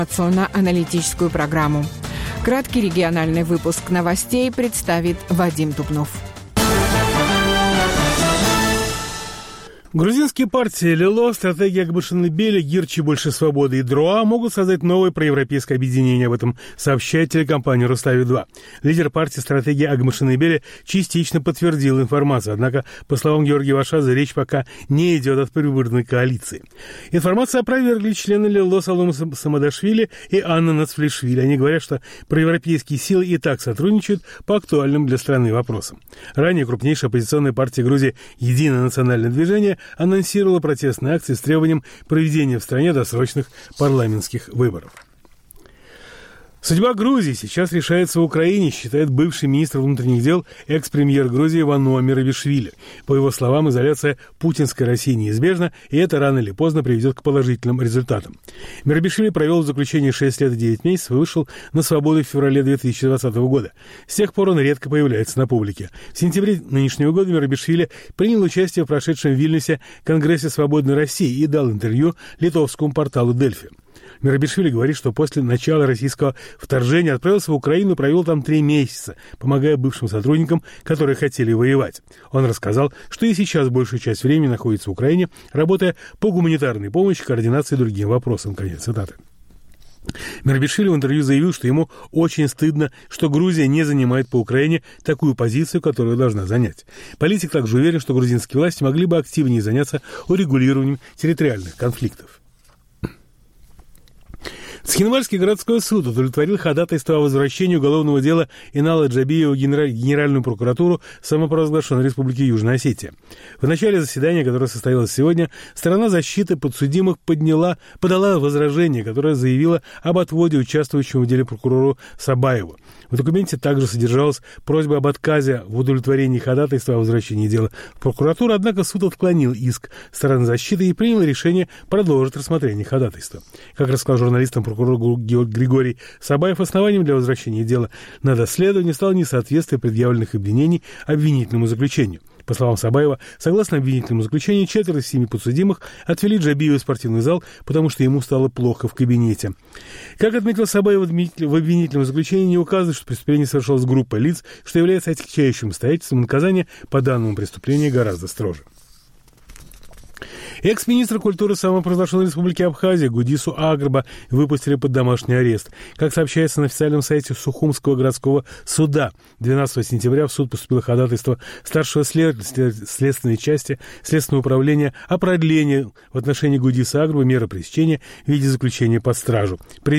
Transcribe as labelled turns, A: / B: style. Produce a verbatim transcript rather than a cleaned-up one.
A: информационно-аналитическую программу. Краткий региональный выпуск новостей представит Вадим Дубнов.
B: Грузинские партии Лило, стратегия Акбашиныбели, Гирчи, Больше свободы и Дроа могут создать новое проевропейское объединение. Об этом сообщает телекомпания Рустави-два. Лидер партии стратегии Акбашиныбели частично подтвердил информацию. Однако, по словам Георгия Вашадзе, речь пока не идет о предвыборной коалиции. Информацию опровергли члены Лило Салома Самадашвили и Анна Нацфлишвили. Они говорят, что проевропейские силы и так сотрудничают по актуальным для страны вопросам. Ранее крупнейшая оппозиционная партия Грузии «Единое национальное движение» анонсировала протестные акции с требованием проведения в стране досрочных парламентских выборов. Судьба Грузии сейчас решается в Украине, считает бывший министр внутренних дел, экс-премьер Грузии Вано Мерабишвили. По его словам, изоляция путинской России неизбежна, и это рано или поздно приведет к положительным результатам. Мерабишвили провел в заключении шесть лет и девять месяцев и вышел на свободу в феврале две тысячи двадцатого года. С тех пор он редко появляется на публике. В сентябре нынешнего года Мерабишвили принял участие в прошедшем в Вильнюсе Конгрессе Свободной России и дал интервью литовскому порталу Дельфи. Мерабишвили говорит, что после начала российского вторжения отправился в Украину и провел там три месяца, помогая бывшим сотрудникам, которые хотели воевать. Он рассказал, что и сейчас большую часть времени находится в Украине, работая по гуманитарной помощи, координации и другим вопросам. Конец цитаты. Мерабишвили в интервью заявил, что ему очень стыдно, что Грузия не занимает по Украине такую позицию, которую должна занять. Политик также уверен, что грузинские власти могли бы активнее заняться урегулированием территориальных конфликтов. Цхинвальский городской суд удовлетворил ходатайство о возвращении уголовного дела Инала Джабиева в Генеральную прокуратуру самопровозглашенной Республики Южная Осетия. В начале заседания, которое состоялось сегодня, сторона защиты подсудимых подняла, подала возражение, которое заявило об отводе участвующему в деле прокурору Сабаеву. В документе также содержалась просьба об отказе в удовлетворении ходатайства о возвращении дела в прокуратуру, однако суд отклонил иск стороны защиты и принял решение продолжить рассмотрение ходатайства. Как рассказал журналистам прокурор Григорий Сабаев, основанием для возвращения дела на доследование стало несоответствие предъявленных обвинений обвинительному заключению. По словам Сабаева, согласно обвинительному заключению, четверо из семи подсудимых отвели Джабиева в спортивный зал, потому что ему стало плохо в кабинете. Как отметил Сабаев, в обвинительном заключении не указывает, что преступление совершалось группой лиц, что является отягчающим обстоятельством. Наказание по данному преступлению гораздо строже. Экс-министра культуры самопровозглашенной Республики Абхазия Гудису Агрба выпустили под домашний арест. Как сообщается на официальном сайте Сухумского городского суда, двенадцатого сентября в суд поступило ходатайство старшего след... следственной части Следственного управления о продлении в отношении Гудиса Агрба меры пресечения в виде заключения под стражу.